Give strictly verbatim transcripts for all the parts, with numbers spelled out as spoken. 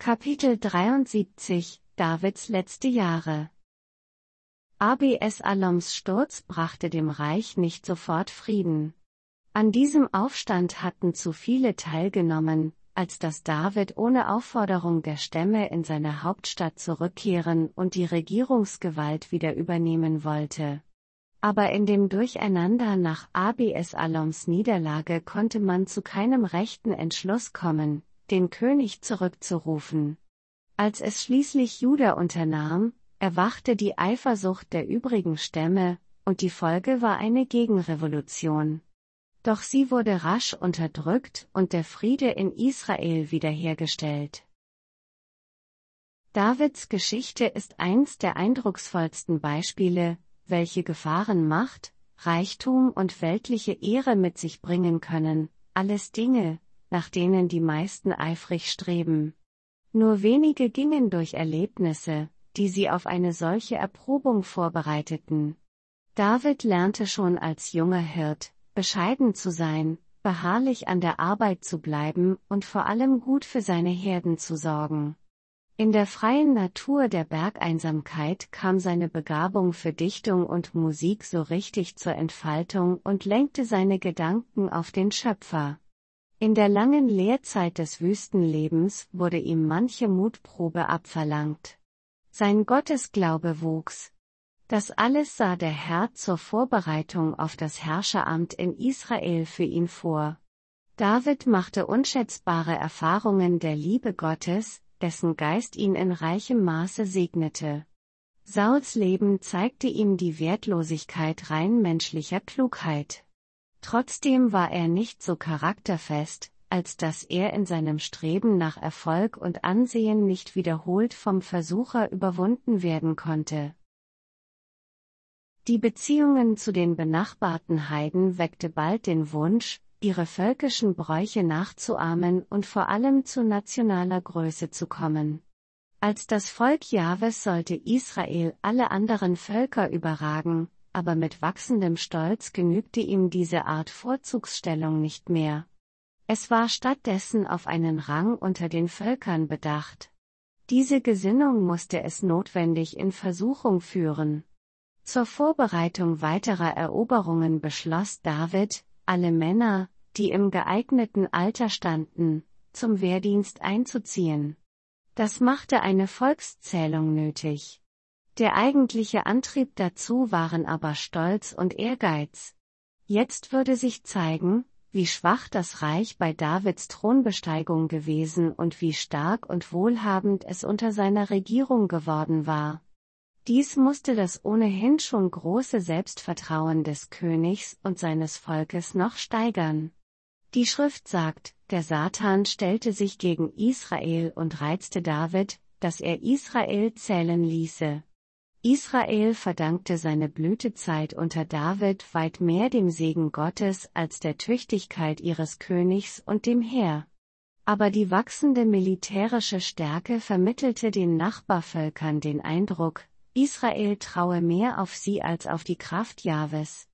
Kapitel dreiundsiebzig Davids letzte Jahre. Absaloms Sturz brachte dem Reich nicht sofort Frieden. An diesem Aufstand hatten zu viele teilgenommen, als dass David ohne Aufforderung der Stämme in seine Hauptstadt zurückkehren und die Regierungsgewalt wieder übernehmen wollte. Aber in dem Durcheinander nach Absaloms Niederlage konnte man zu keinem rechten Entschluss kommen, den König zurückzurufen. Als es schließlich Juda unternahm, erwachte die Eifersucht der übrigen Stämme, und die Folge war eine Gegenrevolution. Doch sie wurde rasch unterdrückt und der Friede in Israel wiederhergestellt. Davids Geschichte ist eins der eindrucksvollsten Beispiele, welche Gefahren Macht, Reichtum und weltliche Ehre mit sich bringen können, alles Dinge, nach denen die meisten eifrig streben. Nur wenige gingen durch Erlebnisse, die sie auf eine solche Erprobung vorbereiteten. David lernte schon als junger Hirt, bescheiden zu sein, beharrlich an der Arbeit zu bleiben und vor allem gut für seine Herden zu sorgen. In der freien Natur der Bergeinsamkeit kam seine Begabung für Dichtung und Musik so richtig zur Entfaltung und lenkte seine Gedanken auf den Schöpfer. In der langen Lehrzeit des Wüstenlebens wurde ihm manche Mutprobe abverlangt. Sein Gottesglaube wuchs. Das alles sah der Herr zur Vorbereitung auf das Herrscheramt in Israel für ihn vor. David machte unschätzbare Erfahrungen der Liebe Gottes, dessen Geist ihn in reichem Maße segnete. Sauls Leben zeigte ihm die Wertlosigkeit rein menschlicher Klugheit. Trotzdem war er nicht so charakterfest, als dass er in seinem Streben nach Erfolg und Ansehen nicht wiederholt vom Versucher überwunden werden konnte. Die Beziehungen zu den benachbarten Heiden weckte bald den Wunsch, ihre völkischen Bräuche nachzuahmen und vor allem zu nationaler Größe zu kommen. Als das Volk Jahwes sollte Israel alle anderen Völker überragen, aber mit wachsendem Stolz genügte ihm diese Art Vorzugsstellung nicht mehr. Es war stattdessen auf einen Rang unter den Völkern bedacht. Diese Gesinnung musste es notwendig in Versuchung führen. Zur Vorbereitung weiterer Eroberungen beschloss David, alle Männer, die im geeigneten Alter standen, zum Wehrdienst einzuziehen. Das machte eine Volkszählung nötig. Der eigentliche Antrieb dazu waren aber Stolz und Ehrgeiz. Jetzt würde sich zeigen, wie schwach das Reich bei Davids Thronbesteigung gewesen und wie stark und wohlhabend es unter seiner Regierung geworden war. Dies musste das ohnehin schon große Selbstvertrauen des Königs und seines Volkes noch steigern. Die Schrift sagt, der Satan stellte sich gegen Israel und reizte David, dass er Israel zählen ließe. Israel verdankte seine Blütezeit unter David weit mehr dem Segen Gottes als der Tüchtigkeit ihres Königs und dem Heer. Aber die wachsende militärische Stärke vermittelte den Nachbarvölkern den Eindruck, Israel traue mehr auf sie als auf die Kraft Jahwes.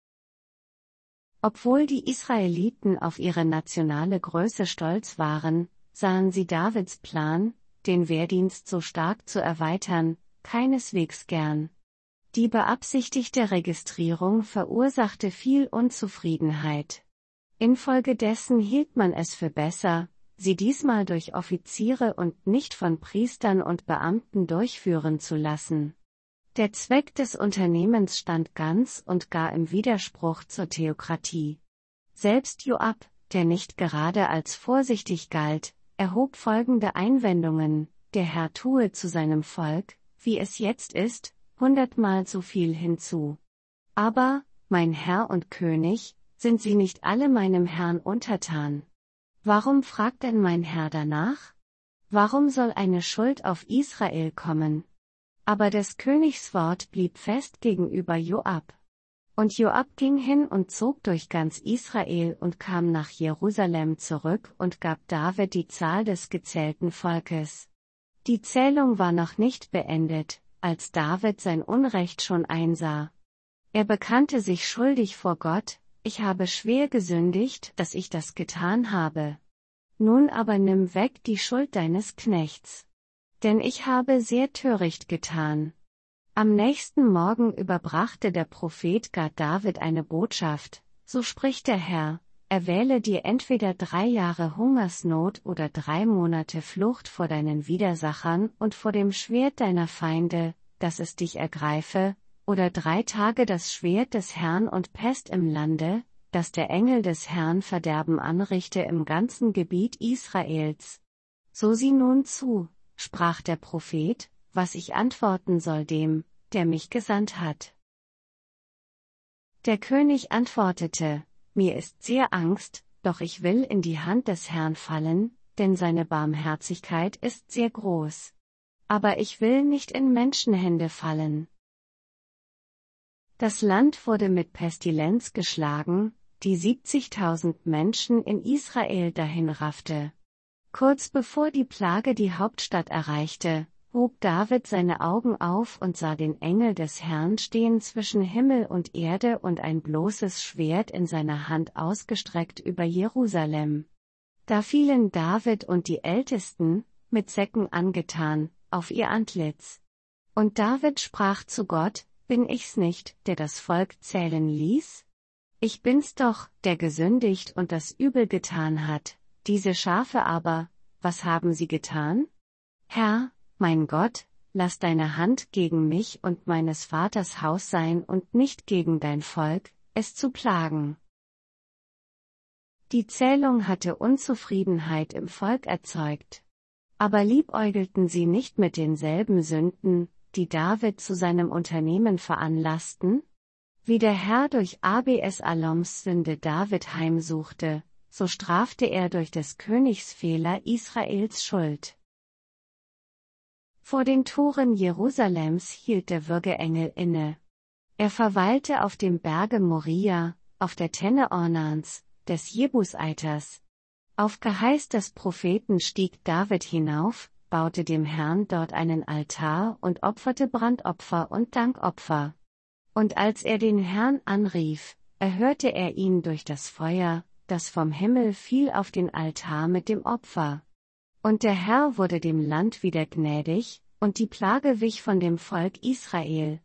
Obwohl die Israeliten auf ihre nationale Größe stolz waren, sahen sie Davids Plan, den Wehrdienst so stark zu erweitern, keineswegs gern. Die beabsichtigte Registrierung verursachte viel Unzufriedenheit. Infolgedessen hielt man es für besser, sie diesmal durch Offiziere und nicht von Priestern und Beamten durchführen zu lassen. Der Zweck des Unternehmens stand ganz und gar im Widerspruch zur Theokratie. Selbst Joab, der nicht gerade als vorsichtig galt, erhob folgende Einwendungen: Der Herr tue zu seinem Volk, wie es jetzt ist, hundertmal so viel hinzu. Aber, mein Herr und König, sind sie nicht alle meinem Herrn untertan? Warum fragt denn mein Herr danach? Warum soll eine Schuld auf Israel kommen? Aber des Königs Wort blieb fest gegenüber Joab. Und Joab ging hin und zog durch ganz Israel und kam nach Jerusalem zurück und gab David die Zahl des gezählten Volkes. Die Zählung war noch nicht beendet, als David sein Unrecht schon einsah. Er bekannte sich schuldig vor Gott: Ich habe schwer gesündigt, dass ich das getan habe. Nun aber nimm weg die Schuld deines Knechts. Denn ich habe sehr töricht getan. Am nächsten Morgen überbrachte der Prophet Gad David eine Botschaft, so spricht der Herr, erwähle dir entweder drei Jahre Hungersnot oder drei Monate Flucht vor deinen Widersachern und vor dem Schwert deiner Feinde, dass es dich ergreife, oder drei Tage das Schwert des Herrn und Pest im Lande, dass der Engel des Herrn Verderben anrichte im ganzen Gebiet Israels. So sieh nun zu, sprach der Prophet, was ich antworten soll dem, der mich gesandt hat. Der König antwortete, mir ist sehr Angst, doch ich will in die Hand des Herrn fallen, denn seine Barmherzigkeit ist sehr groß. Aber ich will nicht in Menschenhände fallen. Das Land wurde mit Pestilenz geschlagen, die siebzigtausend Menschen in Israel dahinraffte. Kurz bevor die Plage die Hauptstadt erreichte, hob David seine Augen auf und sah den Engel des Herrn stehen zwischen Himmel und Erde und ein bloßes Schwert in seiner Hand ausgestreckt über Jerusalem. Da fielen David und die Ältesten, mit Säcken angetan, auf ihr Antlitz. Und David sprach zu Gott, bin ich's nicht, der das Volk zählen ließ? Ich bin's doch, der gesündigt und das Übel getan hat, diese Schafe aber, was haben sie getan? Herr, mein Gott, lass deine Hand gegen mich und meines Vaters Haus sein und nicht gegen dein Volk, es zu plagen. Die Zählung hatte Unzufriedenheit im Volk erzeugt. Aber liebäugelten sie nicht mit denselben Sünden, die David zu seinem Unternehmen veranlassten? Wie der Herr durch Abes-Aloms Sünde David heimsuchte, so strafte er durch des Königs Fehler Israels Schuld. Vor den Toren Jerusalems hielt der Würgeengel inne. Er verweilte auf dem Berge Moria, auf der Tenne Ornans, des Jebuseiters. Auf Geheiß des Propheten stieg David hinauf, baute dem Herrn dort einen Altar und opferte Brandopfer und Dankopfer. Und als er den Herrn anrief, erhörte er ihn durch das Feuer, das vom Himmel fiel auf den Altar mit dem Opfer. Und der Herr wurde dem Land wieder gnädig, und die Plage wich von dem Volk Israel.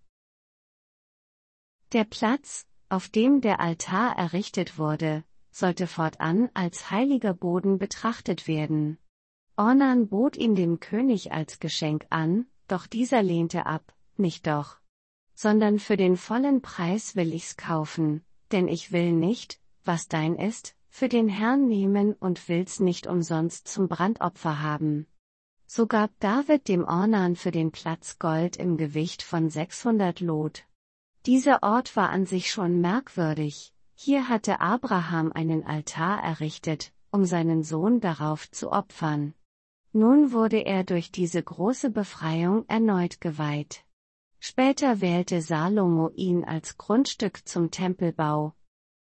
Der Platz, auf dem der Altar errichtet wurde, sollte fortan als heiliger Boden betrachtet werden. Ornan bot ihn dem König als Geschenk an, doch dieser lehnte ab, nicht doch. Sondern für den vollen Preis will ich's kaufen, denn ich will nicht, was dein ist, für den Herrn nehmen und will's nicht umsonst zum Brandopfer haben. So gab David dem Ornan für den Platz Gold im Gewicht von sechshundert Lot. Dieser Ort war an sich schon merkwürdig, hier hatte Abraham einen Altar errichtet, um seinen Sohn darauf zu opfern. Nun wurde er durch diese große Befreiung erneut geweiht. Später wählte Salomo ihn als Grundstück zum Tempelbau.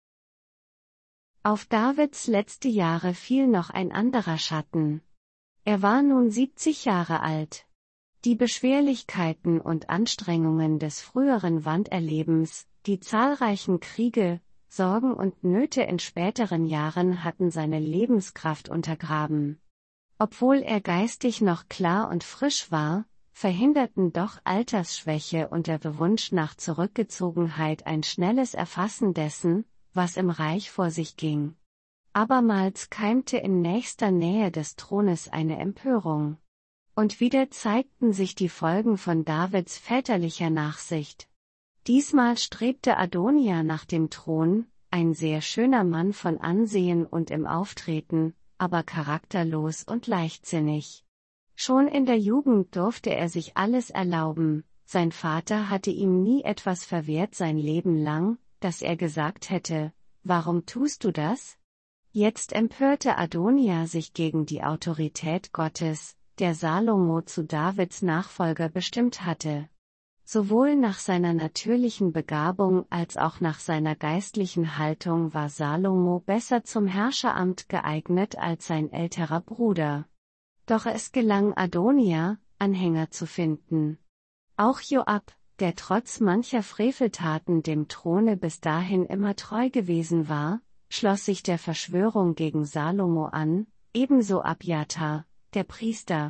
Auf Davids letzte Jahre fiel noch ein anderer Schatten. Er war nun siebzig Jahre alt. Die Beschwerlichkeiten und Anstrengungen des früheren Wanderlebens, die zahlreichen Kriege, Sorgen und Nöte in späteren Jahren hatten seine Lebenskraft untergraben. Obwohl er geistig noch klar und frisch war, verhinderten doch Altersschwäche und der Wunsch nach Zurückgezogenheit ein schnelles Erfassen dessen, was im Reich vor sich ging. Abermals keimte in nächster Nähe des Thrones eine Empörung. Und wieder zeigten sich die Folgen von Davids väterlicher Nachsicht. Diesmal strebte Adonia nach dem Thron, ein sehr schöner Mann von Ansehen und im Auftreten, aber charakterlos und leichtsinnig. Schon in der Jugend durfte er sich alles erlauben, sein Vater hatte ihm nie etwas verwehrt sein Leben lang, dass er gesagt hätte, warum tust du das? Jetzt empörte Adonia sich gegen die Autorität Gottes, der Salomo zu Davids Nachfolger bestimmt hatte. Sowohl nach seiner natürlichen Begabung als auch nach seiner geistlichen Haltung war Salomo besser zum Herrscheramt geeignet als sein älterer Bruder. Doch es gelang Adonia, Anhänger zu finden. Auch Joab, der trotz mancher Freveltaten dem Throne bis dahin immer treu gewesen war, schloss sich der Verschwörung gegen Salomo an, ebenso Abjatar, der Priester.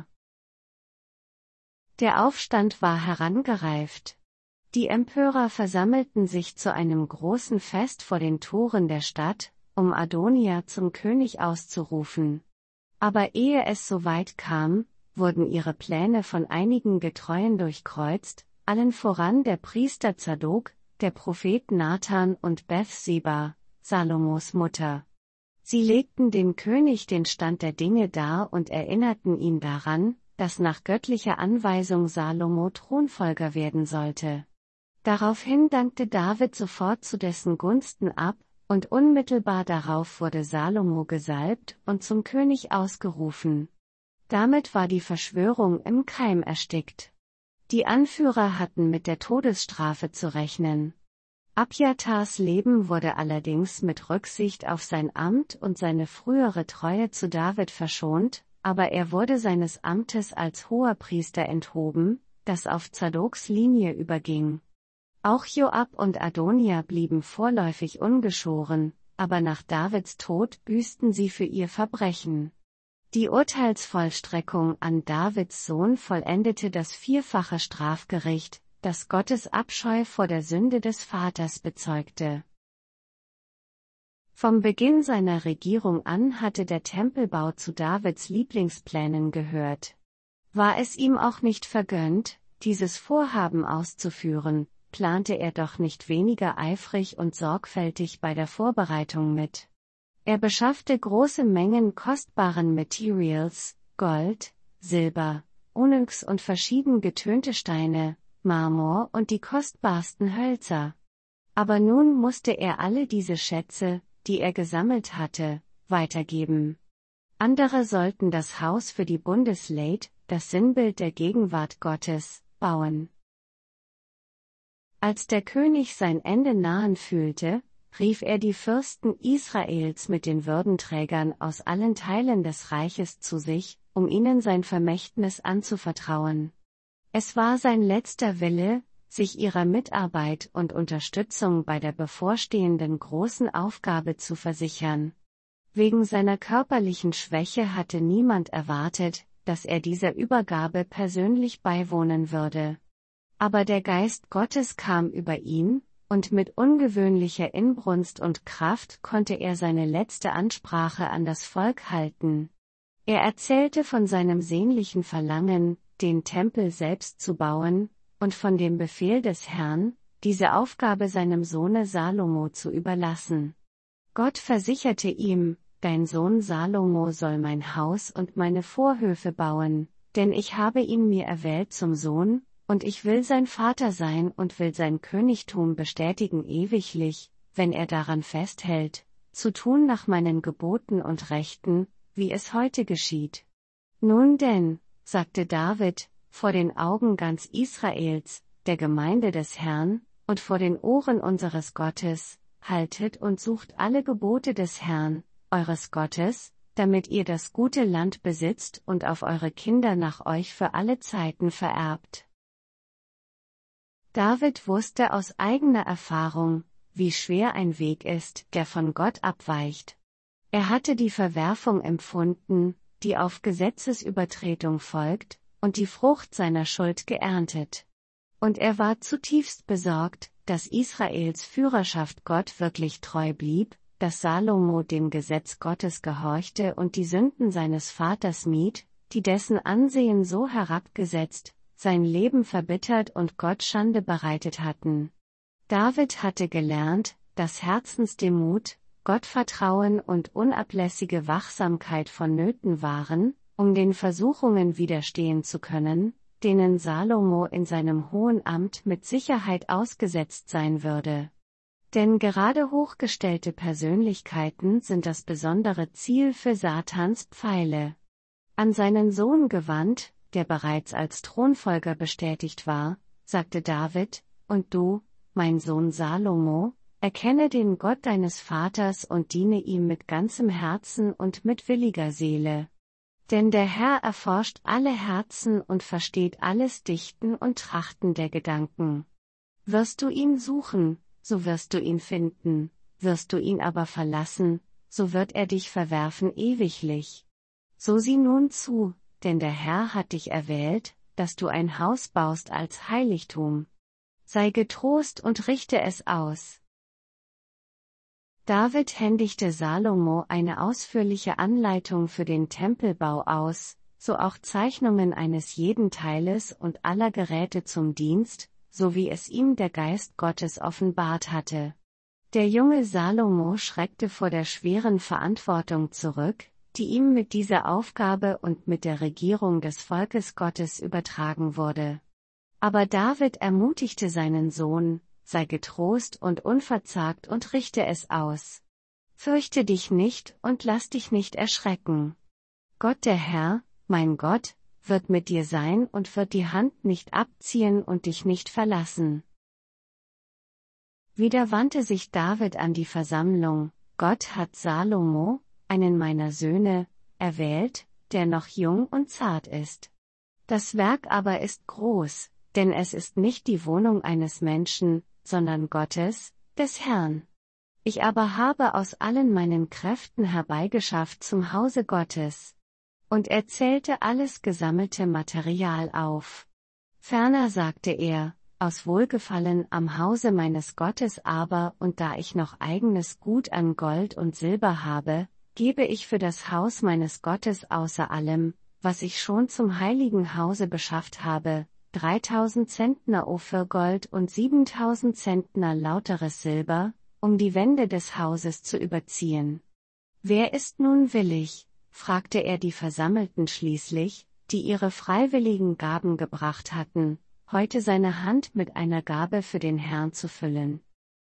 Der Aufstand war herangereift. Die Empörer versammelten sich zu einem großen Fest vor den Toren der Stadt, um Adonia zum König auszurufen. Aber ehe es so weit kam, wurden ihre Pläne von einigen Getreuen durchkreuzt, allen voran der Priester Zadok, der Prophet Nathan und Bathseba, Salomos Mutter. Sie legten dem König den Stand der Dinge dar und erinnerten ihn daran, dass nach göttlicher Anweisung Salomo Thronfolger werden sollte. Daraufhin dankte David sofort zu dessen Gunsten ab, und unmittelbar darauf wurde Salomo gesalbt und zum König ausgerufen. Damit war die Verschwörung im Keim erstickt. Die Anführer hatten mit der Todesstrafe zu rechnen. Abjatars Leben wurde allerdings mit Rücksicht auf sein Amt und seine frühere Treue zu David verschont, aber er wurde seines Amtes als Hoherpriester enthoben, das auf Zadoks Linie überging. Auch Joab und Adonia blieben vorläufig ungeschoren, aber nach Davids Tod büßten sie für ihr Verbrechen. Die Urteilsvollstreckung an Davids Sohn vollendete das vierfache Strafgericht, das Gottes Abscheu vor der Sünde des Vaters bezeugte. Vom Beginn seiner Regierung an hatte der Tempelbau zu Davids Lieblingsplänen gehört. War es ihm auch nicht vergönnt, dieses Vorhaben auszuführen, plante er doch nicht weniger eifrig und sorgfältig bei der Vorbereitung mit. Er beschaffte große Mengen kostbaren Materials, Gold, Silber, Onyx und verschieden getönte Steine, Marmor und die kostbarsten Hölzer. Aber nun musste er alle diese Schätze, die er gesammelt hatte, weitergeben. Andere sollten das Haus für die Bundeslade, das Sinnbild der Gegenwart Gottes, bauen. Als der König sein Ende nahen fühlte, rief er die Fürsten Israels mit den Würdenträgern aus allen Teilen des Reiches zu sich, um ihnen sein Vermächtnis anzuvertrauen. Es war sein letzter Wille, sich ihrer Mitarbeit und Unterstützung bei der bevorstehenden großen Aufgabe zu versichern. Wegen seiner körperlichen Schwäche hatte niemand erwartet, dass er dieser Übergabe persönlich beiwohnen würde. Aber der Geist Gottes kam über ihn, und mit ungewöhnlicher Inbrunst und Kraft konnte er seine letzte Ansprache an das Volk halten. Er erzählte von seinem sehnlichen Verlangen, den Tempel selbst zu bauen, und von dem Befehl des Herrn, diese Aufgabe seinem Sohne Salomo zu überlassen. Gott versicherte ihm, dein Sohn Salomo soll mein Haus und meine Vorhöfe bauen, denn ich habe ihn mir erwählt zum Sohn, und ich will sein Vater sein und will sein Königtum bestätigen ewiglich, wenn er daran festhält, zu tun nach meinen Geboten und Rechten, wie es heute geschieht. Nun denn, sagte David, vor den Augen ganz Israels, der Gemeinde des Herrn, und vor den Ohren unseres Gottes, haltet und sucht alle Gebote des Herrn, eures Gottes, damit ihr das gute Land besitzt und auf eure Kinder nach euch für alle Zeiten vererbt. David wusste aus eigener Erfahrung, wie schwer ein Weg ist, der von Gott abweicht. Er hatte die Verwerfung empfunden, die auf Gesetzesübertretung folgt, und die Frucht seiner Schuld geerntet. Und er war zutiefst besorgt, dass Israels Führerschaft Gott wirklich treu blieb, dass Salomo dem Gesetz Gottes gehorchte und die Sünden seines Vaters mied, die dessen Ansehen so herabgesetzt, sein Leben verbittert und Gott Schande bereitet hatten. David hatte gelernt, dass Herzensdemut, Gottvertrauen und unablässige Wachsamkeit vonnöten waren, um den Versuchungen widerstehen zu können, denen Salomo in seinem hohen Amt mit Sicherheit ausgesetzt sein würde. Denn gerade hochgestellte Persönlichkeiten sind das besondere Ziel für Satans Pfeile. An seinen Sohn gewandt, der bereits als Thronfolger bestätigt war, sagte David, und du, mein Sohn Salomo, erkenne den Gott deines Vaters und diene ihm mit ganzem Herzen und mit williger Seele. Denn der Herr erforscht alle Herzen und versteht alles Dichten und Trachten der Gedanken. Wirst du ihn suchen, so wirst du ihn finden, wirst du ihn aber verlassen, so wird er dich verwerfen ewiglich. So sieh nun zu, denn der Herr hat dich erwählt, dass du ein Haus baust als Heiligtum. Sei getrost und richte es aus. David händigte Salomo eine ausführliche Anleitung für den Tempelbau aus, so auch Zeichnungen eines jeden Teiles und aller Geräte zum Dienst, so wie es ihm der Geist Gottes offenbart hatte. Der junge Salomo schreckte vor der schweren Verantwortung zurück, die ihm mit dieser Aufgabe und mit der Regierung des Volkes Gottes übertragen wurde. Aber David ermutigte seinen Sohn: Sei getrost und unverzagt und richte es aus. Fürchte dich nicht und lass dich nicht erschrecken. Gott der Herr, mein Gott, wird mit dir sein und wird die Hand nicht abziehen und dich nicht verlassen. Wieder wandte sich David an die Versammlung: Gott hat Salomo, einen meiner Söhne, erwählt, der noch jung und zart ist. Das Werk aber ist groß, denn es ist nicht die Wohnung eines Menschen, sondern Gottes, des Herrn. Ich aber habe aus allen meinen Kräften herbeigeschafft zum Hause Gottes. Und er zählte alles gesammelte Material auf. Ferner sagte er: Aus Wohlgefallen am Hause meines Gottes aber, und da ich noch eigenes Gut an Gold und Silber habe, gebe ich für das Haus meines Gottes außer allem, was ich schon zum heiligen Hause beschafft habe, dreitausend Zentner Ophirgold und siebentausend Zentner lauteres Silber, um die Wände des Hauses zu überziehen. Wer ist nun willig? Fragte er die Versammelten schließlich, die ihre freiwilligen Gaben gebracht hatten, heute seine Hand mit einer Gabe für den Herrn zu füllen.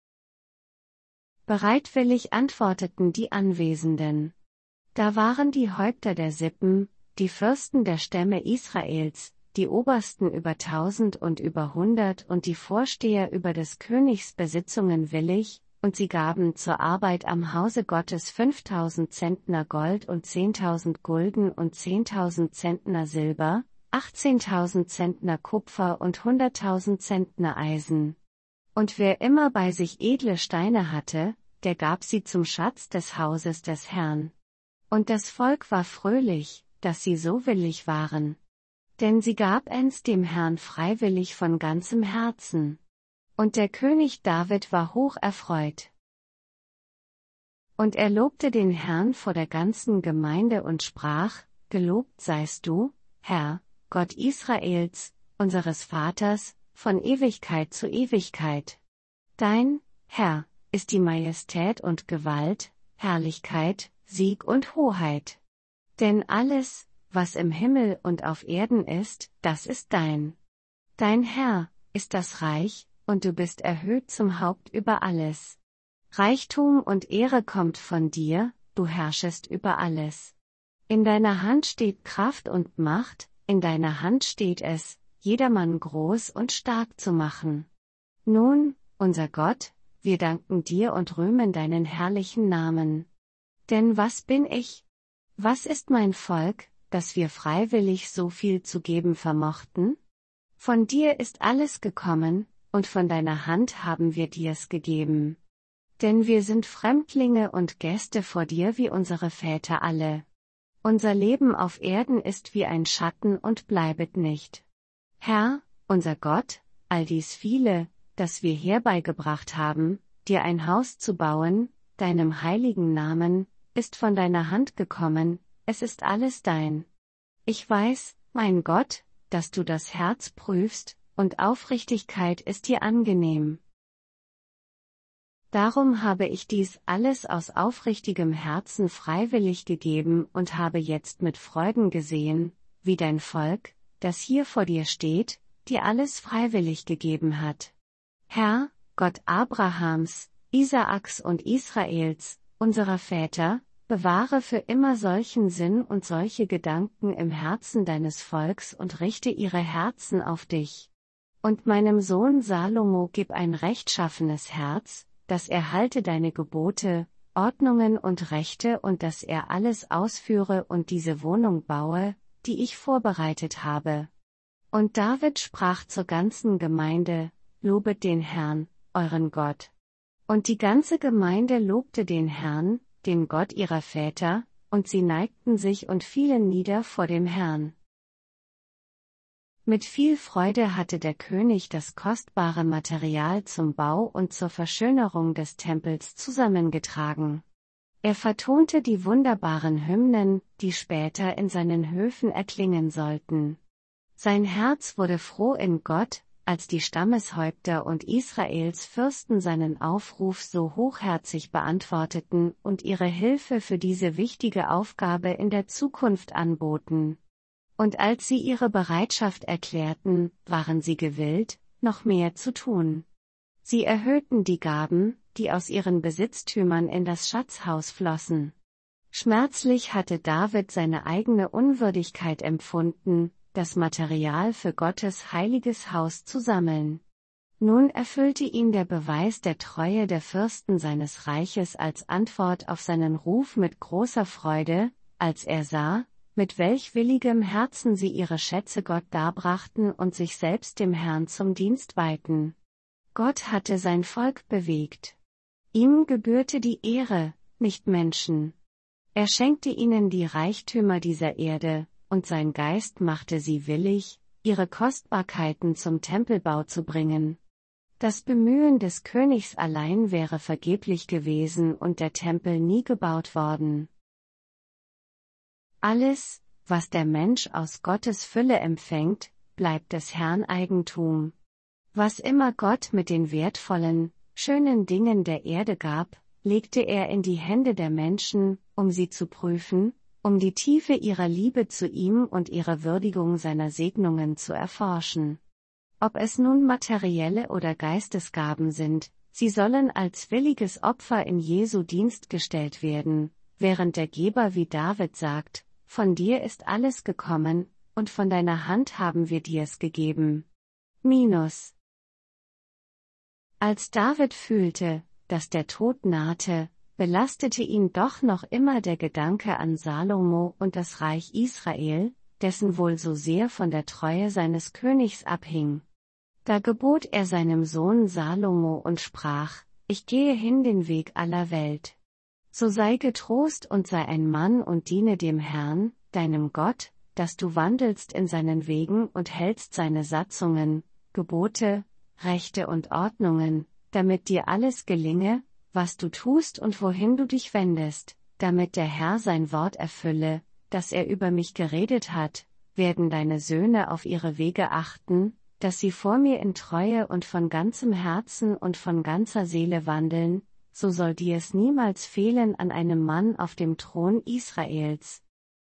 Bereitwillig antworteten die Anwesenden. Da waren die Häupter der Sippen, die Fürsten der Stämme Israels, die Obersten über tausend und über hundert und die Vorsteher über des Königs Besitzungen willig, und sie gaben zur Arbeit am Hause Gottes fünftausend Zentner Gold und zehntausend Gulden und zehntausend Zentner Silber, achtzehntausend Zentner Kupfer und hunderttausend Zentner Eisen. Und wer immer bei sich edle Steine hatte, der gab sie zum Schatz des Hauses des Herrn. Und das Volk war fröhlich, dass sie so willig waren. Denn sie gab ens dem Herrn freiwillig von ganzem Herzen. Und der König David war hoch erfreut. Und er lobte den Herrn vor der ganzen Gemeinde und sprach: Gelobt seist du, Herr, Gott Israels, unseres Vaters, von Ewigkeit zu Ewigkeit. Dein, Herr, ist die Majestät und Gewalt, Herrlichkeit, Sieg und Hoheit. Denn alles, was im Himmel und auf Erden ist, das ist dein. Dein Herr, ist das Reich, und du bist erhöht zum Haupt über alles. Reichtum und Ehre kommt von dir, du herrschest über alles. In deiner Hand steht Kraft und Macht, in deiner Hand steht es, jedermann groß und stark zu machen. Nun, unser Gott, wir danken dir und rühmen deinen herrlichen Namen. Denn was bin ich? Was ist mein Volk, dass wir freiwillig so viel zu geben vermochten? Von dir ist alles gekommen, und von deiner Hand haben wir dir's gegeben. Denn wir sind Fremdlinge und Gäste vor dir wie unsere Väter alle. Unser Leben auf Erden ist wie ein Schatten und bleibet nicht. Herr, unser Gott, all dies viele, das wir herbeigebracht haben, dir ein Haus zu bauen, deinem heiligen Namen, ist von deiner Hand gekommen, es ist alles dein. Ich weiß, mein Gott, dass du das Herz prüfst, und Aufrichtigkeit ist dir angenehm. Darum habe ich dies alles aus aufrichtigem Herzen freiwillig gegeben und habe jetzt mit Freuden gesehen, wie dein Volk, das hier vor dir steht, dir alles freiwillig gegeben hat. Herr, Gott Abrahams, Isaaks und Israels, unserer Väter, bewahre für immer solchen Sinn und solche Gedanken im Herzen deines Volks und richte ihre Herzen auf dich. Und meinem Sohn Salomo gib ein rechtschaffenes Herz, dass er halte deine Gebote, Ordnungen und Rechte und dass er alles ausführe und diese Wohnung baue, die ich vorbereitet habe. Und David sprach zur ganzen Gemeinde: Lobet den Herrn, euren Gott. Und die ganze Gemeinde lobte den Herrn, den Gott ihrer Väter, und sie neigten sich und fielen nieder vor dem Herrn. Mit viel Freude hatte der König das kostbare Material zum Bau und zur Verschönerung des Tempels zusammengetragen. Er vertonte die wunderbaren Hymnen, die später in seinen Höfen erklingen sollten. Sein Herz wurde froh in Gott, als die Stammeshäupter und Israels Fürsten seinen Aufruf so hochherzig beantworteten und ihre Hilfe für diese wichtige Aufgabe in der Zukunft anboten. Und als sie ihre Bereitschaft erklärten, waren sie gewillt, noch mehr zu tun. Sie erhöhten die Gaben, die aus ihren Besitztümern in das Schatzhaus flossen. Schmerzlich hatte David seine eigene Unwürdigkeit empfunden, das Material für Gottes heiliges Haus zu sammeln. Nun erfüllte ihn der Beweis der Treue der Fürsten seines Reiches als Antwort auf seinen Ruf mit großer Freude, als er sah, mit welch willigem Herzen sie ihre Schätze Gott darbrachten und sich selbst dem Herrn zum Dienst weihten. Gott hatte sein Volk bewegt. Ihm gebührte die Ehre, nicht Menschen. Er schenkte ihnen die Reichtümer dieser Erde, und sein Geist machte sie willig, ihre Kostbarkeiten zum Tempelbau zu bringen. Das Bemühen des Königs allein wäre vergeblich gewesen und der Tempel nie gebaut worden. Alles, was der Mensch aus Gottes Fülle empfängt, bleibt des Herrn Eigentum. Was immer Gott mit den wertvollen, schönen Dingen der Erde gab, legte er in die Hände der Menschen, um sie zu prüfen, um die Tiefe ihrer Liebe zu ihm und ihre Würdigung seiner Segnungen zu erforschen. Ob es nun materielle oder Geistesgaben sind, sie sollen als williges Opfer in Jesu Dienst gestellt werden, während der Geber wie David sagt: Von dir ist alles gekommen, und von deiner Hand haben wir dir's gegeben. Minus. Als David fühlte, dass der Tod nahte, belastete ihn doch noch immer der Gedanke an Salomo und das Reich Israel, dessen wohl so sehr von der Treue seines Königs abhing. Da gebot er seinem Sohn Salomo und sprach: Ich gehe hin den Weg aller Welt. So sei getrost und sei ein Mann und diene dem Herrn, deinem Gott, dass du wandelst in seinen Wegen und hältst seine Satzungen, Gebote, Rechte und Ordnungen, damit dir alles gelinge, was du tust und wohin du dich wendest, damit der Herr sein Wort erfülle, das er über mich geredet hat, werden deine Söhne auf ihre Wege achten, dass sie vor mir in Treue und von ganzem Herzen und von ganzer Seele wandeln, so soll dir es niemals fehlen an einem Mann auf dem Thron Israels.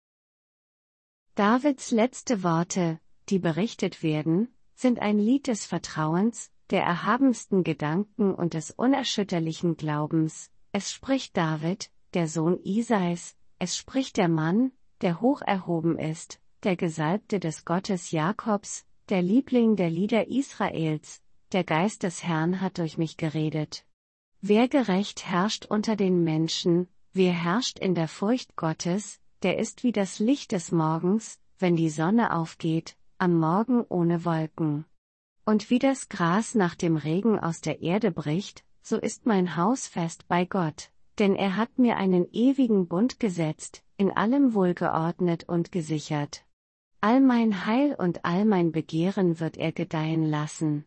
Davids letzte Worte, die berichtet werden, sind ein Lied des Vertrauens, der erhabensten Gedanken und des unerschütterlichen Glaubens. Es spricht David, der Sohn Isais, es spricht der Mann, der hoch erhoben ist, der Gesalbte des Gottes Jakobs, der Liebling der Lieder Israels, der Geist des Herrn hat durch mich geredet. Wer gerecht herrscht unter den Menschen, wer herrscht in der Furcht Gottes, der ist wie das Licht des Morgens, wenn die Sonne aufgeht, am Morgen ohne Wolken. Und wie das Gras nach dem Regen aus der Erde bricht, so ist mein Haus fest bei Gott, denn er hat mir einen ewigen Bund gesetzt, in allem wohlgeordnet und gesichert. All mein Heil und all mein Begehren wird er gedeihen lassen.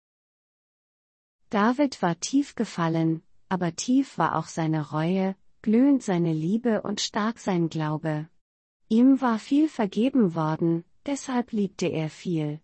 David war tief gefallen, aber tief war auch seine Reue, glühend seine Liebe und stark sein Glaube. Ihm war viel vergeben worden, deshalb liebte er viel.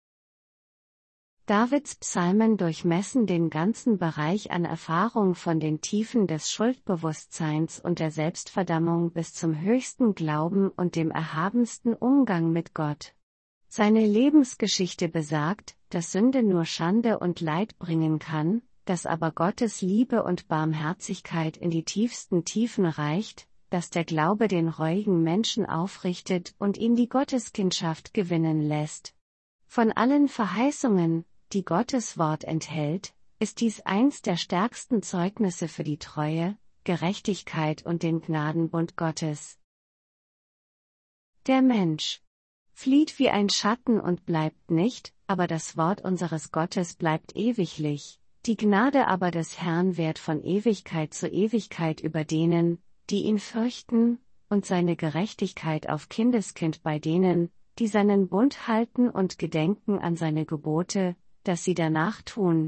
Davids Psalmen durchmessen den ganzen Bereich an Erfahrung von den Tiefen des Schuldbewusstseins und der Selbstverdammung bis zum höchsten Glauben und dem erhabensten Umgang mit Gott. Seine Lebensgeschichte besagt, dass Sünde nur Schande und Leid bringen kann, dass aber Gottes Liebe und Barmherzigkeit in die tiefsten Tiefen reicht, dass der Glaube den reuigen Menschen aufrichtet und ihn die Gotteskindschaft gewinnen lässt. Von allen Verheißungen, die Gottes Wort enthält, ist dies eins der stärksten Zeugnisse für die Treue, Gerechtigkeit und den Gnadenbund Gottes. Der Mensch flieht wie ein Schatten und bleibt nicht, aber das Wort unseres Gottes bleibt ewiglich, die Gnade aber des Herrn währt von Ewigkeit zu Ewigkeit über denen, die ihn fürchten, und seine Gerechtigkeit auf Kindeskind bei denen, die seinen Bund halten und gedenken an seine Gebote, dass sie danach tun.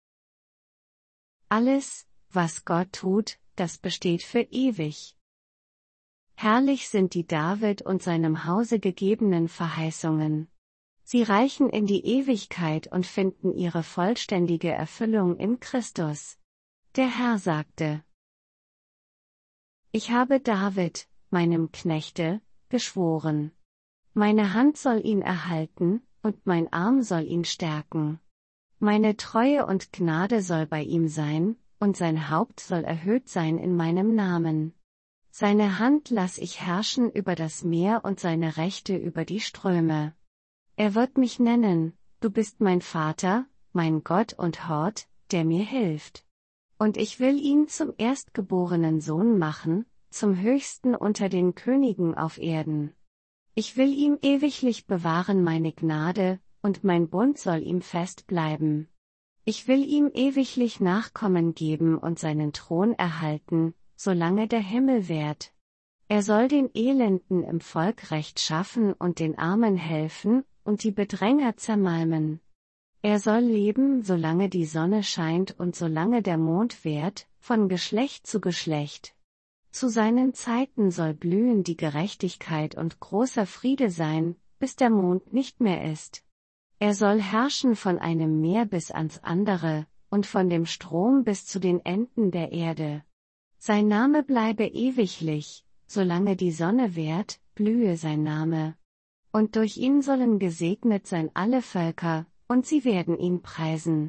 Alles, was Gott tut, das besteht für ewig. Herrlich sind die David und seinem Hause gegebenen Verheißungen. Sie reichen in die Ewigkeit und finden ihre vollständige Erfüllung in Christus. Der Herr sagte: Ich habe David, meinem Knechte, geschworen. Meine Hand soll ihn erhalten, und mein Arm soll ihn stärken. Meine Treue und Gnade soll bei ihm sein, und sein Haupt soll erhöht sein in meinem Namen. Seine Hand lass ich herrschen über das Meer und seine Rechte über die Ströme. Er wird mich nennen: Du bist mein Vater, mein Gott und Hort, der mir hilft. Und ich will ihn zum erstgeborenen Sohn machen, zum Höchsten unter den Königen auf Erden. Ich will ihm ewiglich bewahren meine Gnade, und mein Bund soll ihm fest bleiben. Ich will ihm ewiglich Nachkommen geben und seinen Thron erhalten, solange der Himmel währt. Er soll den Elenden im Volk Recht schaffen und den Armen helfen, und die Bedränger zermalmen. Er soll leben, solange die Sonne scheint und solange der Mond währt, von Geschlecht zu Geschlecht. Zu seinen Zeiten soll blühen die Gerechtigkeit und großer Friede sein, bis der Mond nicht mehr ist. Er soll herrschen von einem Meer bis ans andere, und von dem Strom bis zu den Enden der Erde. Sein Name bleibe ewiglich, solange die Sonne währt, blühe sein Name. Und durch ihn sollen gesegnet sein alle Völker, und sie werden ihn preisen.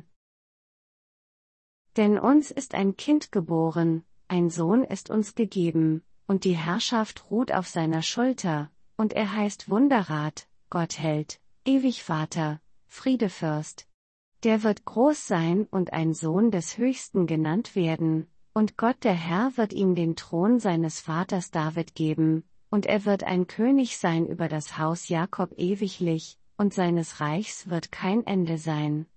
Denn uns ist ein Kind geboren, ein Sohn ist uns gegeben, und die Herrschaft ruht auf seiner Schulter, und er heißt Wunderrat, Gottheld, Ewigvater, Friedefürst. Der wird groß sein und ein Sohn des Höchsten genannt werden, und Gott der Herr wird ihm den Thron seines Vaters David geben, und er wird ein König sein über das Haus Jakob ewiglich, und seines Reichs wird kein Ende sein.